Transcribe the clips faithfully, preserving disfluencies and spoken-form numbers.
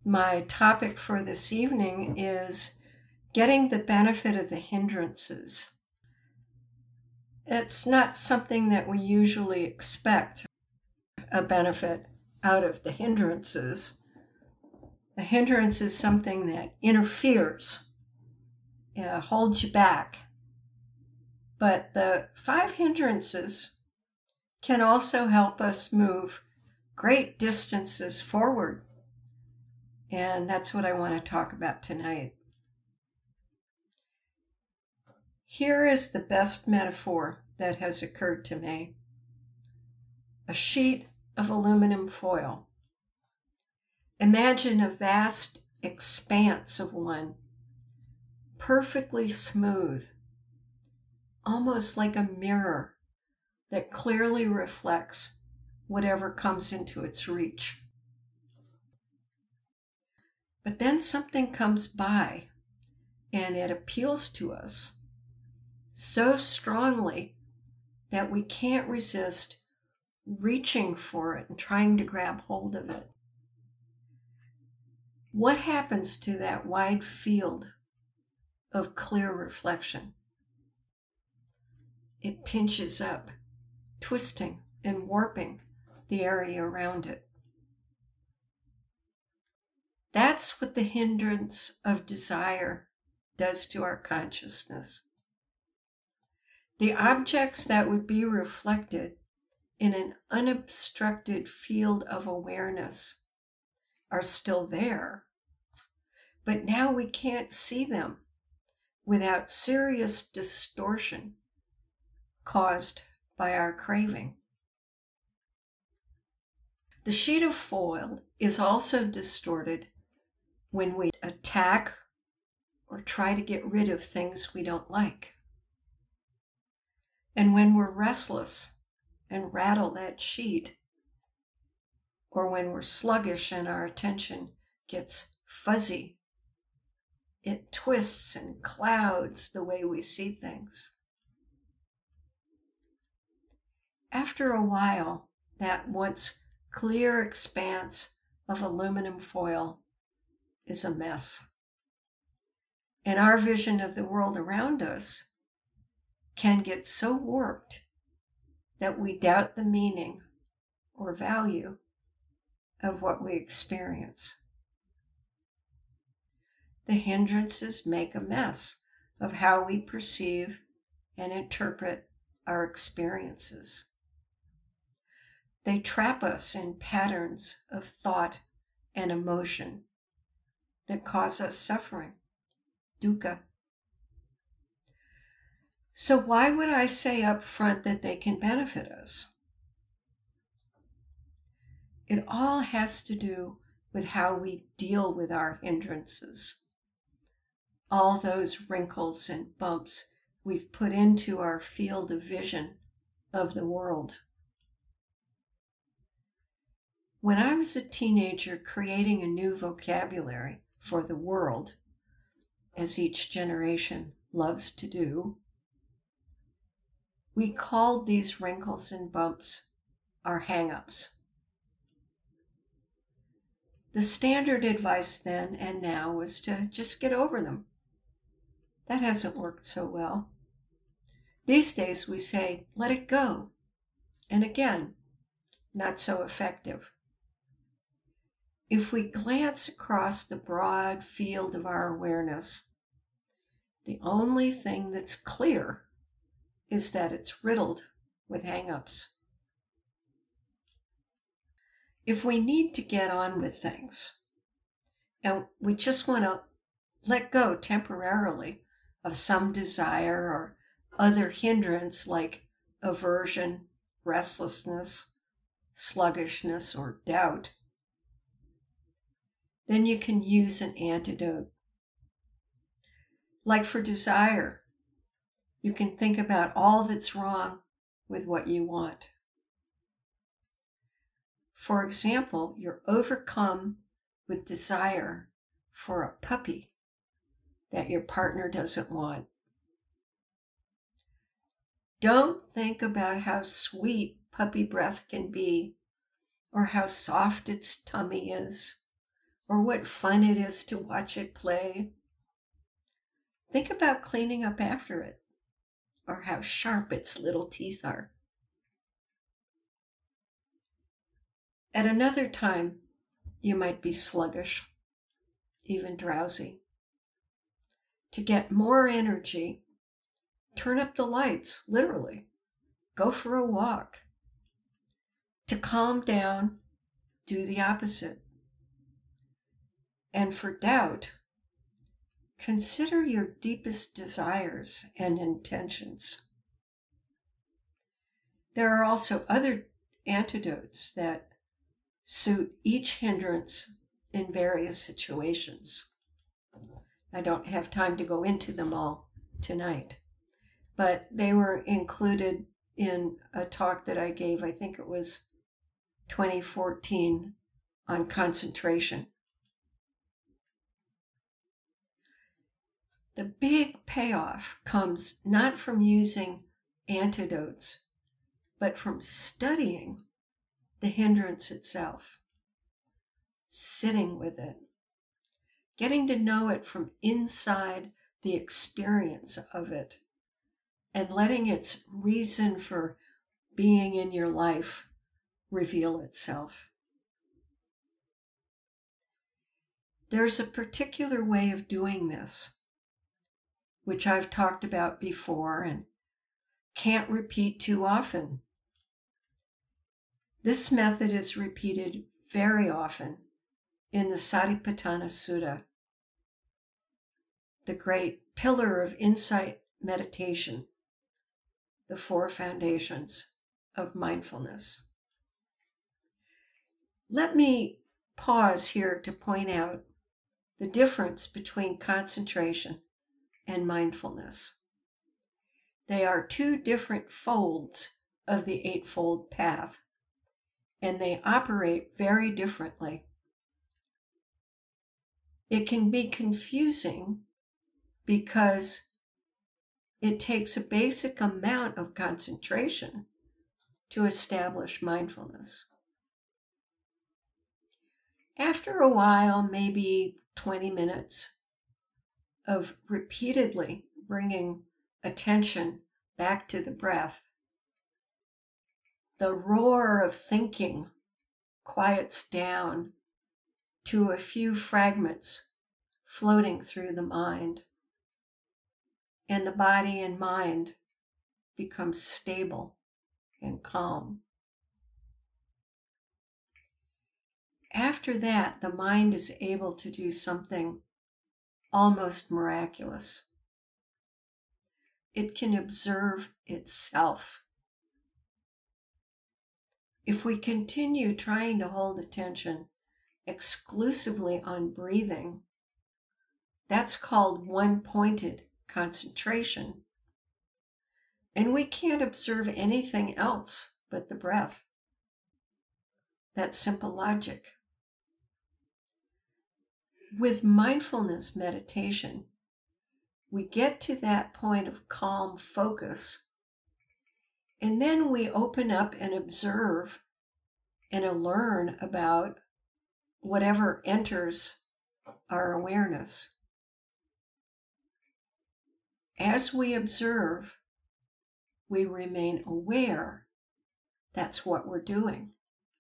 My topic for this evening is getting the benefit of the hindrances. It's not something that we usually expect a benefit out of the hindrances. A hindrance is something that interferes, uh, holds you back. But the five hindrances can also help us move great distances forward. And that's what I want to talk about tonight. Here is the best metaphor that has occurred to me. A sheet of aluminum foil. Imagine a vast expanse of one, perfectly smooth, almost like a mirror that clearly reflects whatever comes into its reach. But then something comes by and it appeals to us so strongly that we can't resist reaching for it and trying to grab hold of it. What happens to that wide field of clear reflection? It pinches up, twisting and warping the area around it. That's what the hindrance of desire does to our consciousness. The objects that would be reflected in an unobstructed field of awareness are still there, but now we can't see them without serious distortion caused by our craving. The sheet of foil is also distorted when we attack or try to get rid of things we don't like. And when we're restless and rattle that sheet, or when we're sluggish and our attention gets fuzzy, it twists and clouds the way we see things. After a while, that once clear expanse of aluminum foil is a mess. And our vision of the world around us can get so warped that we doubt the meaning or value of what we experience. The hindrances make a mess of how we perceive and interpret our experiences. They trap us in patterns of thought and emotion that cause us suffering, dukkha. So why would I say up front that they can benefit us? It all has to do with how we deal with our hindrances. All those wrinkles and bumps we've put into our field of vision of the world. When I was a teenager creating a new vocabulary for the world, as each generation loves to do, we called these wrinkles and bumps our hang-ups. The standard advice then and now was to just get over them. That hasn't worked so well. These days we say, let it go. And again, not so effective. If we glance across the broad field of our awareness, the only thing that's clear is that it's riddled with hang-ups. If we need to get on with things, and we just want to let go temporarily of some desire or other hindrance like aversion, restlessness, sluggishness, or doubt, then you can use an antidote. Like for desire, you can think about all that's wrong with what you want. For example, you're overcome with desire for a puppy that your partner doesn't want. Don't think about how sweet puppy breath can be, or how soft its tummy is, or what fun it is to watch it play. Think about cleaning up after it, or how sharp its little teeth are. At another time, you might be sluggish, even drowsy. To get more energy, turn up the lights, literally. Go for a walk. To calm down, do the opposite. And for doubt, consider your deepest desires and intentions. There are also other antidotes that suit each hindrance in various situations. I don't have time to go into them all tonight, but they were included in a talk that I gave, I think it was twenty fourteen, on concentration. The big payoff comes not from using antidotes, but from studying the hindrance itself, sitting with it, getting to know it from inside the experience of it, and letting its reason for being in your life reveal itself. There's a particular way of doing this, which I've talked about before and can't repeat too often. This method is repeated very often in the Satipatthana Sutta, the great pillar of insight meditation, the four foundations of mindfulness. Let me pause here to point out the difference between concentration and mindfulness. They are two different folds of the Eightfold Path, and they operate very differently. It can be confusing because it takes a basic amount of concentration to establish mindfulness. After a while, maybe twenty minutes of repeatedly bringing attention back to the breath, the roar of thinking quiets down to a few fragments floating through the mind, and the body and mind become stable and calm. After that, the mind is able to do something almost miraculous. It can observe itself. If we continue trying to hold attention exclusively on breathing, that's called one-pointed concentration. And we can't observe anything else but the breath. That's simple logic. With mindfulness meditation, we get to that point of calm focus, and then we open up and observe and learn about whatever enters our awareness. As we observe, we remain aware. That's what we're doing.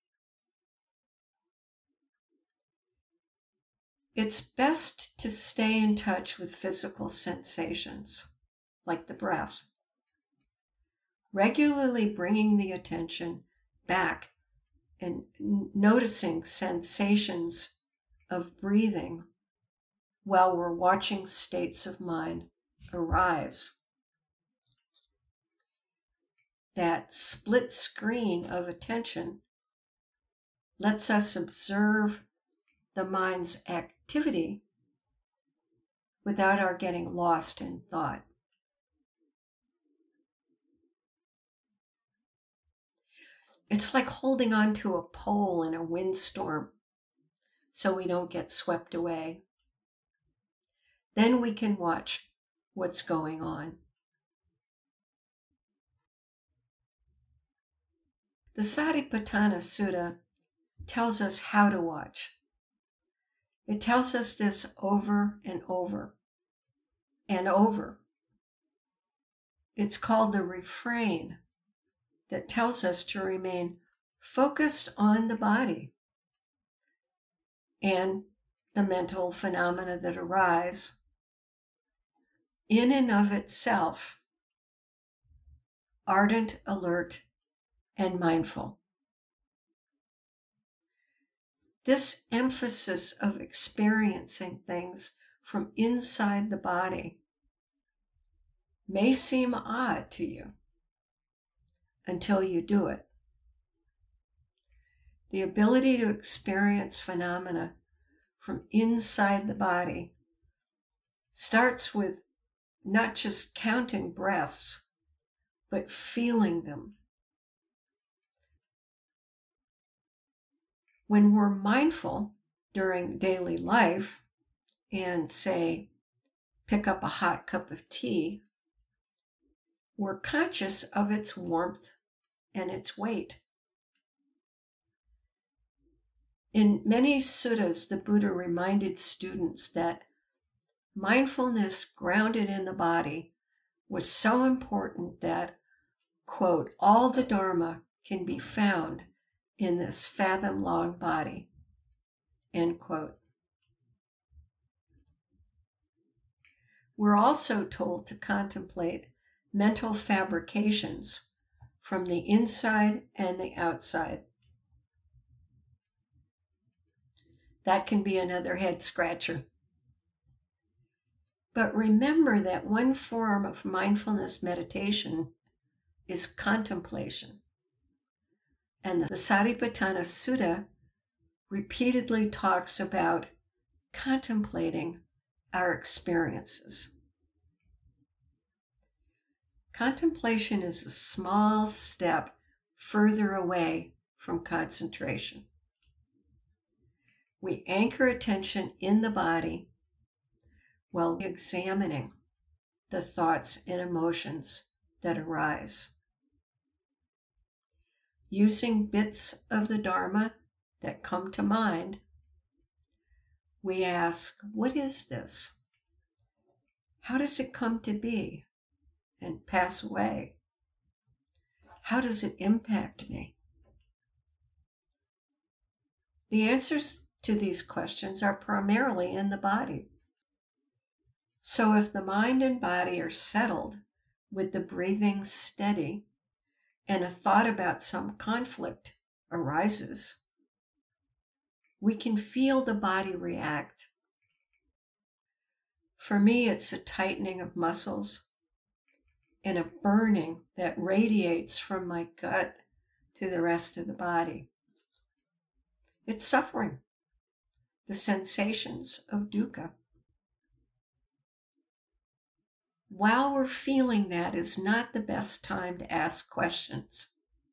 It's best to stay in touch with physical sensations, like the breath. Regularly bringing the attention back and noticing sensations of breathing while we're watching states of mind arise. That split screen of attention lets us observe the mind's activity without our getting lost in thought. It's like holding on to a pole in a windstorm so we don't get swept away. Then we can watch what's going on. The Satipatthana Sutta tells us how to watch. It tells us this over and over and over. It's called the refrain that tells us to remain focused on the body and the mental phenomena that arise in and of itself, ardent, alert, and mindful. This emphasis of experiencing things from inside the body may seem odd to you until you do it. The ability to experience phenomena from inside the body starts with not just counting breaths, but feeling them. When we're mindful during daily life and, say, pick up a hot cup of tea, we're conscious of its warmth and its weight. In many suttas, the Buddha reminded students that mindfulness grounded in the body was so important that, quote, all the Dharma can be found in this fathom-long body, end quote. We're also told to contemplate mental fabrications from the inside and the outside. That can be another head scratcher. But remember that one form of mindfulness meditation is contemplation. And the Satipatthana Sutta repeatedly talks about contemplating our experiences. Contemplation is a small step further away from concentration. We anchor attention in the body while examining the thoughts and emotions that arise. Using bits of the Dharma that come to mind, we ask, what is this? How does it come to be and pass away? How does it impact me? The answers to these questions are primarily in the body. So if the mind and body are settled with the breathing steady and a thought about some conflict arises, we can feel the body react. For me, it's a tightening of muscles and a burning that radiates from my gut to the rest of the body. It's suffering, the sensations of dukkha. While we're feeling that is not the best time to ask questions.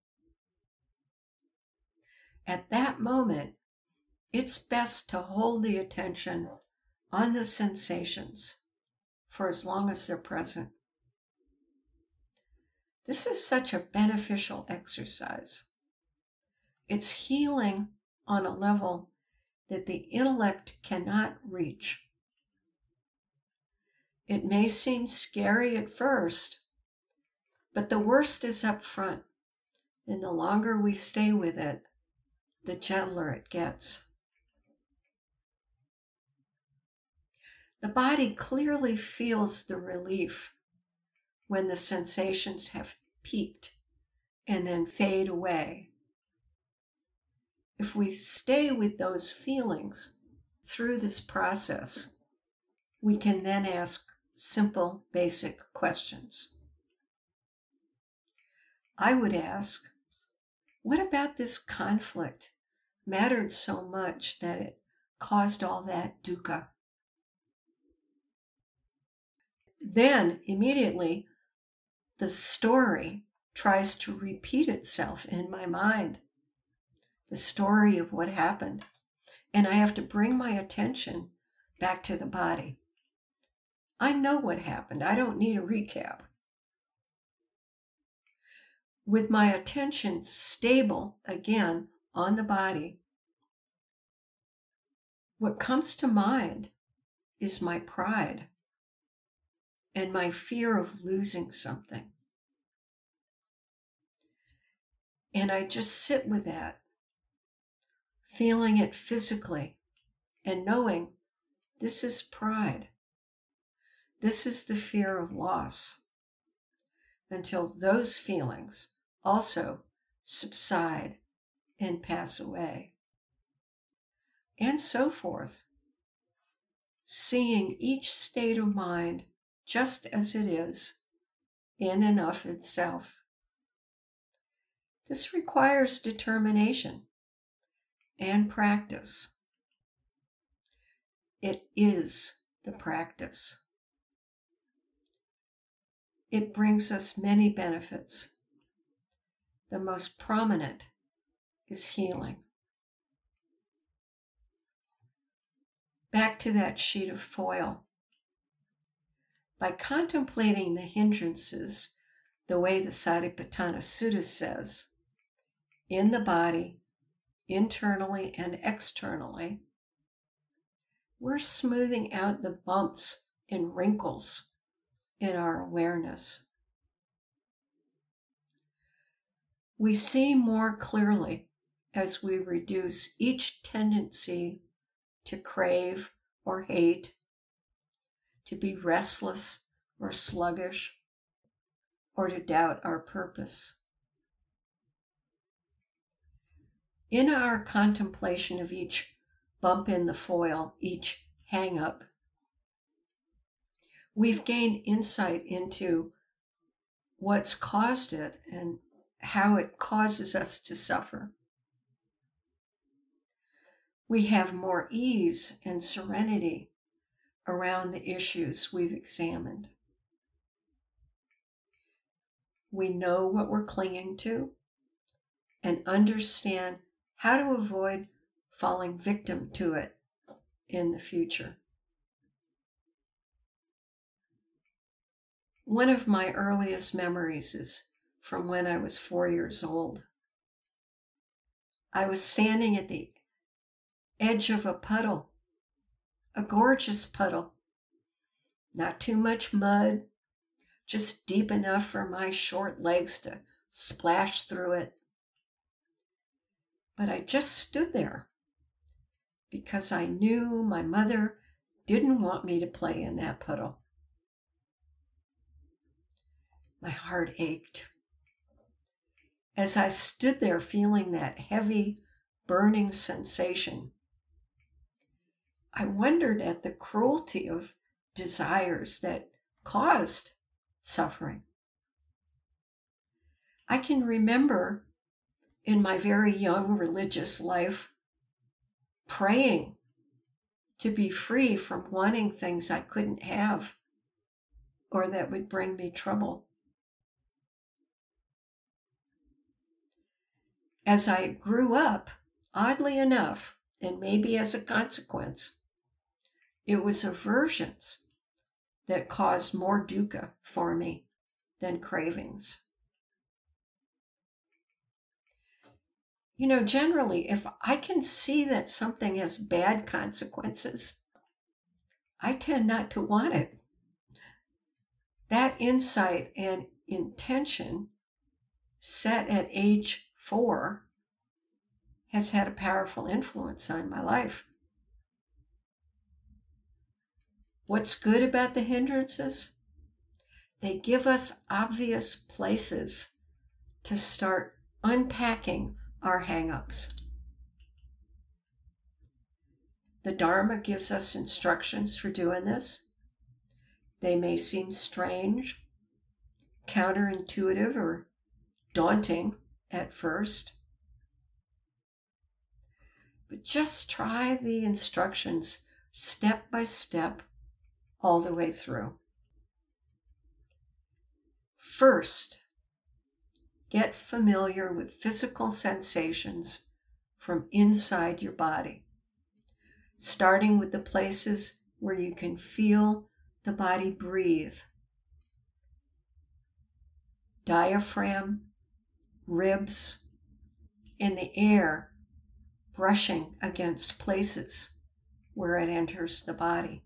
At that moment, it's best to hold the attention on the sensations for as long as they're present. This is such a beneficial exercise. It's healing on a level that the intellect cannot reach. It may seem scary at first, but the worst is up front, and the longer we stay with it, the gentler it gets. The body clearly feels the relief when the sensations have peaked and then fade away. If we stay with those feelings through this process, we can then ask simple, basic questions. I would ask, what about this conflict mattered so much that it caused all that dukkha? Then, immediately, the story tries to repeat itself in my mind. The story of what happened. And I have to bring my attention back to the body. I know what happened. I don't need a recap. With my attention stable again on the body, What comes to mind is my pride and my fear of losing something. And I just sit with that, feeling it physically and knowing this is pride. This is the fear of loss, until those feelings also subside and pass away. And so forth. Seeing each state of mind just as it is, in and of itself. This requires determination and practice. It is the practice. It brings us many benefits. The most prominent is healing. Back to that sheet of foil. By contemplating the hindrances, the way the Satipatthana Sutta says, in the body, internally and externally, we're smoothing out the bumps and wrinkles in our awareness. We see more clearly as we reduce each tendency to crave or hate, to be restless or sluggish, or to doubt our purpose. In our contemplation of each bump in the foil, each hang-up, we've gained insight into what's caused it and how it causes us to suffer. We have more ease and serenity around the issues we've examined. We know what we're clinging to and understand how to avoid falling victim to it in the future. One of my earliest memories is from when I was four years old. I was standing at the edge of a puddle, a gorgeous puddle, not too much mud, just deep enough for my short legs to splash through it. But I just stood there because I knew my mother didn't want me to play in that puddle. My heart ached. As I stood there feeling that heavy, burning sensation, I wondered at the cruelty of desires that caused suffering. I can remember in my very young religious life praying to be free from wanting things I couldn't have or that would bring me trouble. As I grew up, oddly enough, and maybe as a consequence, it was aversions that caused more dukkha for me than cravings. You know, generally, if I can see that something has bad consequences, I tend not to want it. That insight and intention set at age four has had a powerful influence on my life. What's good about the hindrances? They give us obvious places to start unpacking our hang-ups. The Dharma gives us instructions for doing this. They may seem strange, counterintuitive, or daunting at first. But just try the instructions step by step all the way through. First, get familiar with physical sensations from inside your body, starting with the places where you can feel the body breathe. Diaphragm, ribs, and the air brushing against places where it enters the body.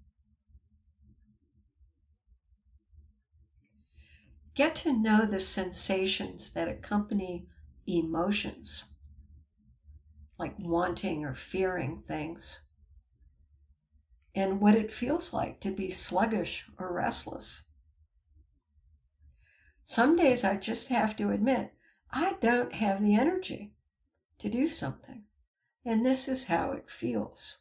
Get to know the sensations that accompany emotions, like wanting or fearing things, and what it feels like to be sluggish or restless. Some days I just have to admit, I don't have the energy to do something, and this is how it feels.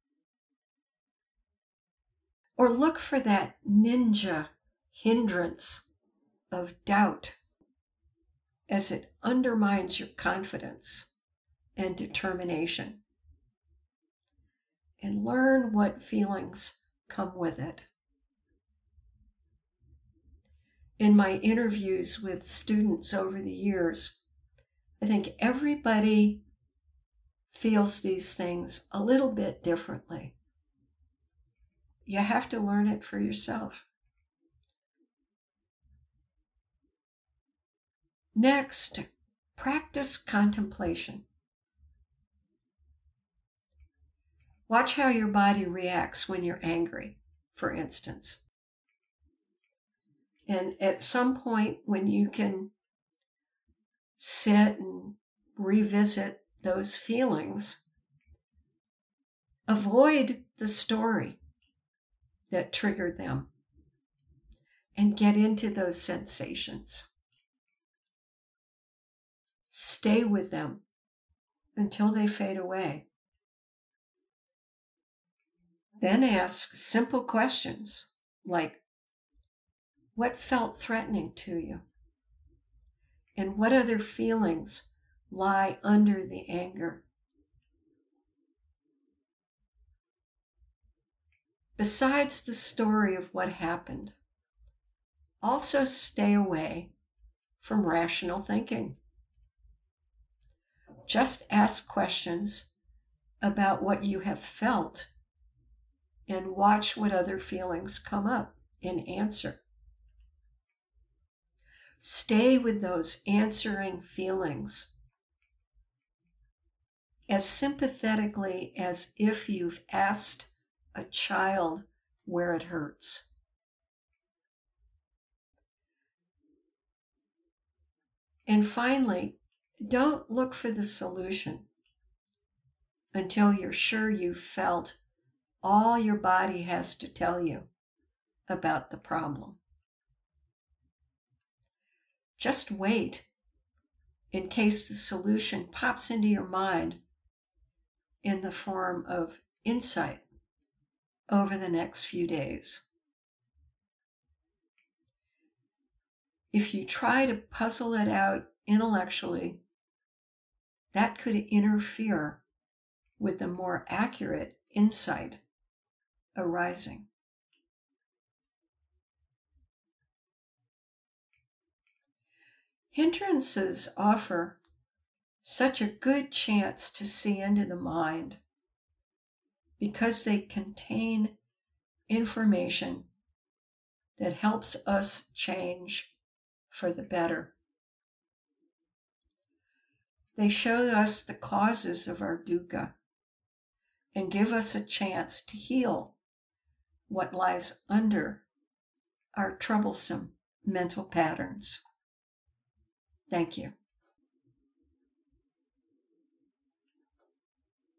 Or look for that ninja hindrance of doubt as it undermines your confidence and determination. And learn what feelings come with it. In my interviews with students over the years, I think everybody feels these things a little bit differently. You have to learn it for yourself. Next, practice contemplation. Watch how your body reacts when you're angry, for instance. And at some point when you can sit and revisit those feelings, avoid the story that triggered them and get into those sensations. Stay with them until they fade away. Then ask simple questions like, what felt threatening to you? And what other feelings lie under the anger? Besides the story of what happened, also stay away from rational thinking. Just ask questions about what you have felt and watch what other feelings come up in answer. Stay with those answering feelings as sympathetically as if you've asked a child where it hurts. And finally, don't look for the solution until you're sure you've felt all your body has to tell you about the problem. Just wait in case the solution pops into your mind in the form of insight over the next few days. If you try to puzzle it out intellectually, that could interfere with the more accurate insight arising. Hindrances offer such a good chance to see into the mind because they contain information that helps us change for the better. They show us the causes of our dukkha and give us a chance to heal what lies under our troublesome mental patterns. Thank you.